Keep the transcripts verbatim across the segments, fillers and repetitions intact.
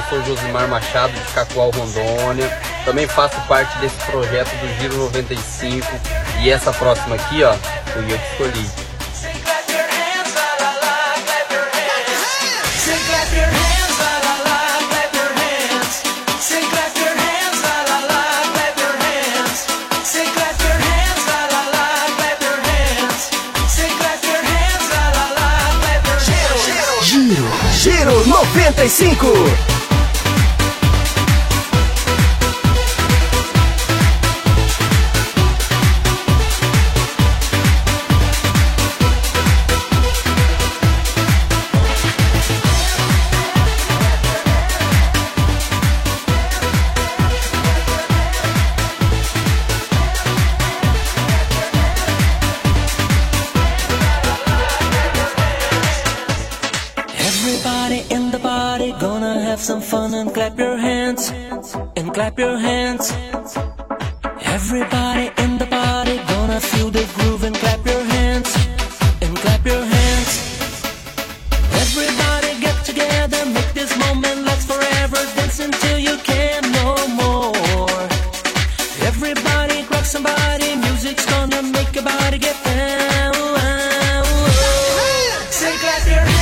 sou Josimar Machado, de Cacoal, Rondônia. Também faço parte desse projeto do Giro noventa e cinco. E essa próxima aqui, ó, fui eu que escolhi. Giro, Giro noventa e cinco. Everybody in the party gonna have some fun and clap your hands, and clap your hands. Everybody in the party gonna feel the groove and clap your hands, and clap your hands. Everybody get together, make this moment last forever, dance until you can no more. Everybody grab somebody, music's gonna make your body get down. Say clap your hands.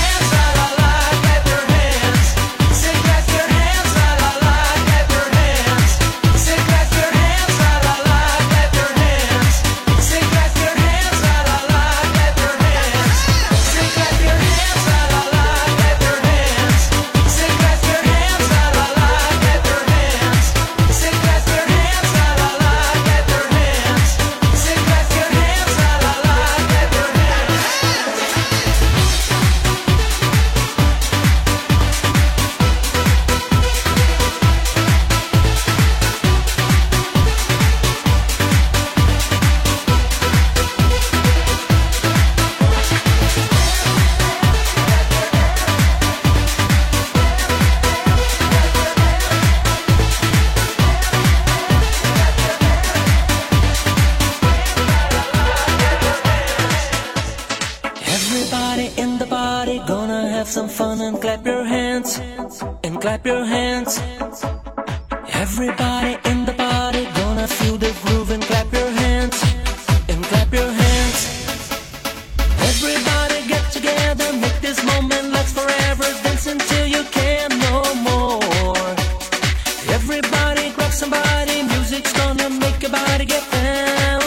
Everybody in the party gonna have some fun and clap your hands, and clap your hands. Everybody in the party gonna feel the groove and clap your hands, and clap your hands. Everybody get together, make this moment last forever, dance until you can no more. Everybody grab somebody, music's gonna make your body get down.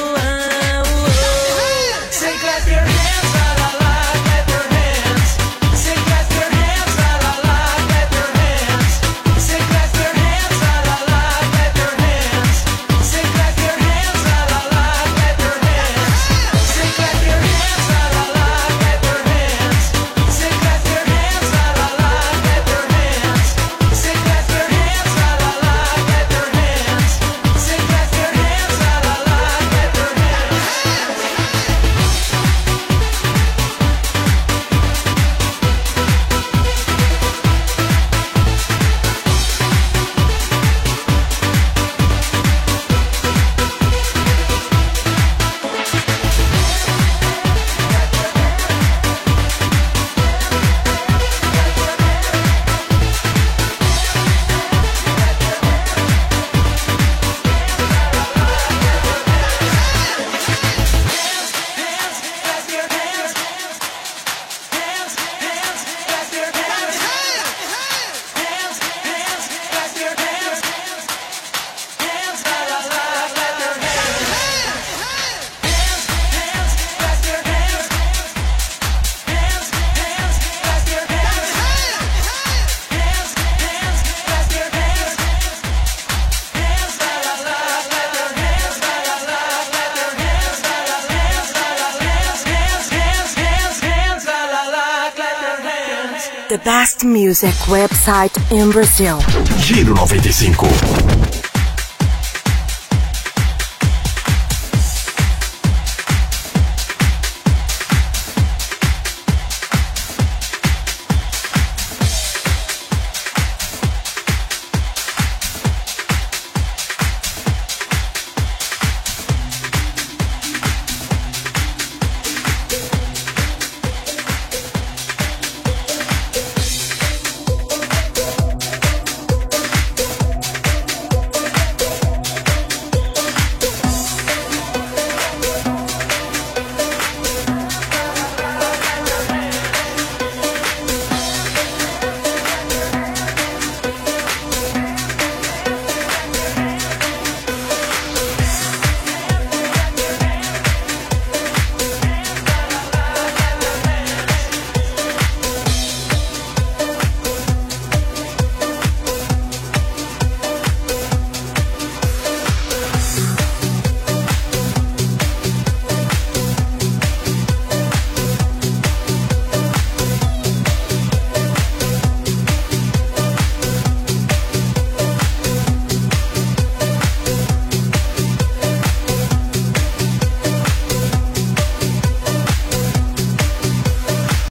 Say clap your hands. The best music website in Brazil. Giro noventa e cinco.